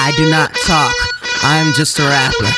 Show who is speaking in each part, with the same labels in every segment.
Speaker 1: I do not talk, I'm just a rapper.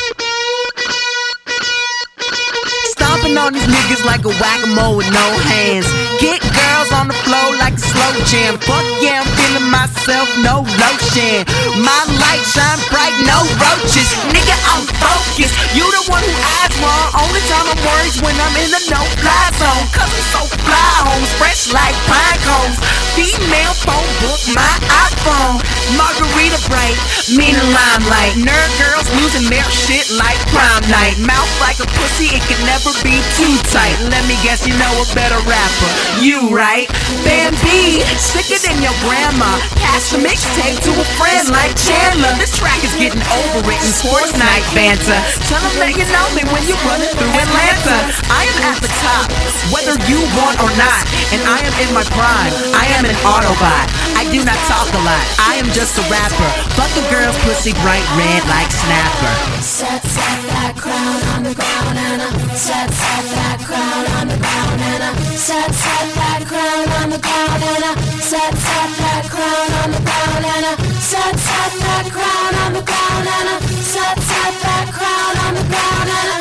Speaker 1: Stomping on these niggas like a whack-a-mole with no hands. Get girls on the floor like a slow jam. Fuck yeah, I'm feeling myself, no lotion. My light shine bright, no roaches. Nigga, I'm focused. You the one who asked wrong. Only time I'm worried when I'm in the no-fly zone. Cause I'm so fly, homes, fresh like pine cones. Female phone book, my iPhone. Margarita bright, mean a limelight. Nerd girls losing their shit like prom night. Mouth like a pussy, it can never be too tight. Let me guess, you know a better rapper. You right? Bambi, sicker than your grandma. Pass the mixtape to a friend like Chandler. This track is getting overwritten. Sports night banter. Tell them that you know me when you're running through Atlanta. I am at the top, whether you want or not. And I am in my prime. I am an Autobot. I do not talk a lot. I am just a rapper. Fuck a girl's pussy bright red like Snapper.
Speaker 2: Set that crown on the ground and set that crown on the ground and set that crown on the ground and set that crown on the ground and set that crown on the ground and set that crown on the ground and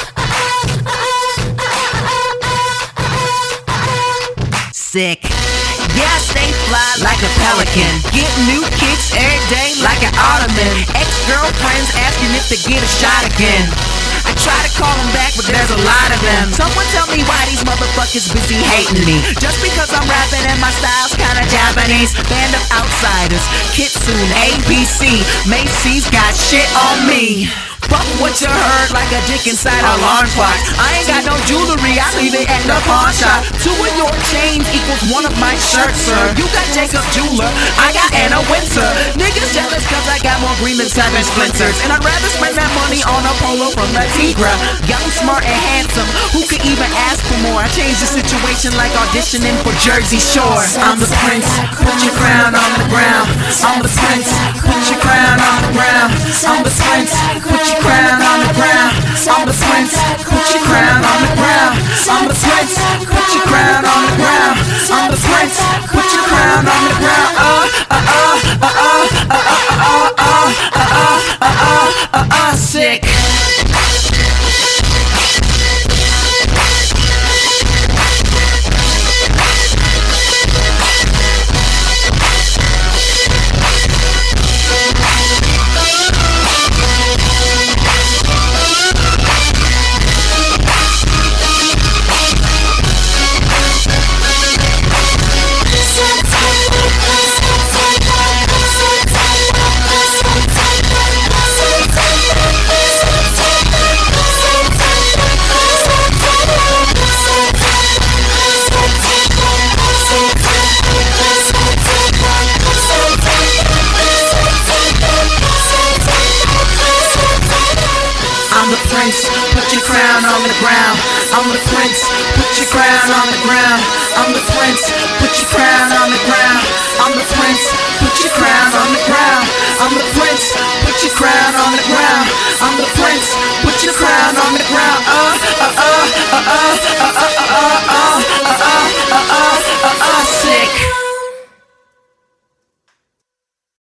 Speaker 1: sick. Yeah, stay fly like a pelican. Get new kicks every day like an ottoman. Ex-girlfriends asking if they get a shot again. I try to call them back, but there's a lot of them. Someone tell me why these motherfuckers busy hating me. Just because I'm rapping and my style's kinda Japanese. Band of outsiders, Kitsune, ABC, Macy's got shit on me. Fuck what you heard like a dick inside a alarm clock. I ain't got no jewelry, I leave it at the pawn shop. Two of your chains equals one of my shirts, sir. You got Jacob Jeweler, I got Anna Wintour. Niggas jealous cause I got more green than 7 splinters. And I'd rather spend that money on a polo from the Tigra. Young, smart, and handsome, who could even ask for more? I changed the situation like auditioning for Jersey Shore. I'm the prince, put your crown on the ground. I'm the prince, put your crown on the ground. I'm the prince, put your crown on the ground. I'm the prince, put your crown on the ground. I'm the prince, put your crown on the ground. I'm the prince, put your crown on the ground. Sick. Put your crown on the ground. I'm the prince, put your crown on the ground. I'm the prince, put your crown on the ground. I'm the prince, put your crown on the ground. I'm the prince, put your crown on the ground. I'm the prince, put your crown on the ground.